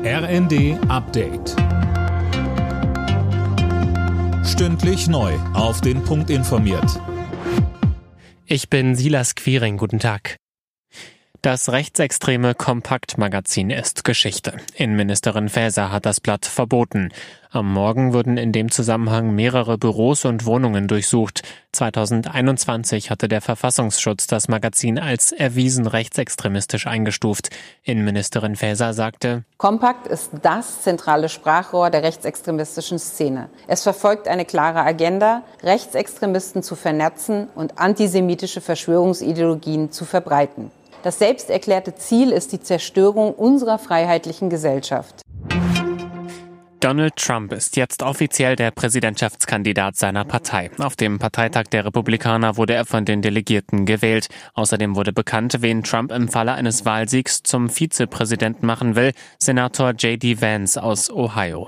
RND Update. Stündlich neu auf den Punkt informiert. Ich bin Silas Quiring, guten Tag. Das rechtsextreme Kompakt-Magazin ist Geschichte. Innenministerin Faeser hat das Blatt verboten. Am Morgen wurden in dem Zusammenhang mehrere Büros und Wohnungen durchsucht. 2021 hatte der Verfassungsschutz das Magazin als erwiesen rechtsextremistisch eingestuft. Innenministerin Faeser sagte: Kompakt ist das zentrale Sprachrohr der rechtsextremistischen Szene. Es verfolgt eine klare Agenda, Rechtsextremisten zu vernetzen und antisemitische Verschwörungsideologien zu verbreiten. Das selbst erklärte Ziel ist die Zerstörung unserer freiheitlichen Gesellschaft. Donald Trump ist jetzt offiziell der Präsidentschaftskandidat seiner Partei. Auf dem Parteitag der Republikaner wurde er von den Delegierten gewählt. Außerdem wurde bekannt, wen Trump im Falle eines Wahlsiegs zum Vizepräsidenten machen will: Senator J.D. Vance aus Ohio.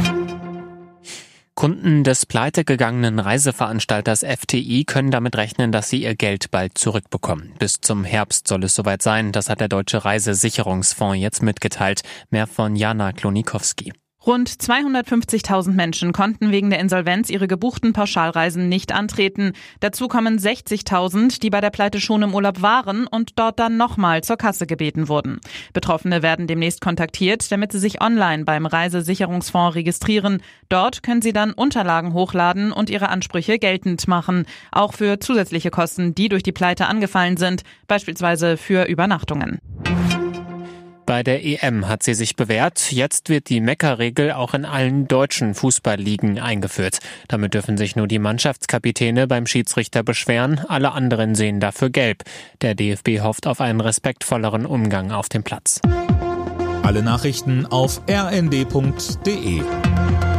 Kunden des pleitegegangenen Reiseveranstalters FTI können damit rechnen, dass sie ihr Geld bald zurückbekommen. Bis zum Herbst soll es soweit sein. Das hat der Deutsche Reisesicherungsfonds jetzt mitgeteilt. Mehr von Jana Klonikowski. Rund 250.000 Menschen konnten wegen der Insolvenz ihre gebuchten Pauschalreisen nicht antreten. Dazu kommen 60.000, die bei der Pleite schon im Urlaub waren und dort dann nochmal zur Kasse gebeten wurden. Betroffene werden demnächst kontaktiert, damit sie sich online beim Reisesicherungsfonds registrieren. Dort können sie dann Unterlagen hochladen und ihre Ansprüche geltend machen. Auch für zusätzliche Kosten, die durch die Pleite angefallen sind, beispielsweise für Übernachtungen. Bei der EM hat sie sich bewährt. Jetzt wird die Meckerregel auch in allen deutschen Fußballligen eingeführt. Damit dürfen sich nur die Mannschaftskapitäne beim Schiedsrichter beschweren. Alle anderen sehen dafür gelb. Der DFB hofft auf einen respektvolleren Umgang auf dem Platz. Alle Nachrichten auf rnd.de.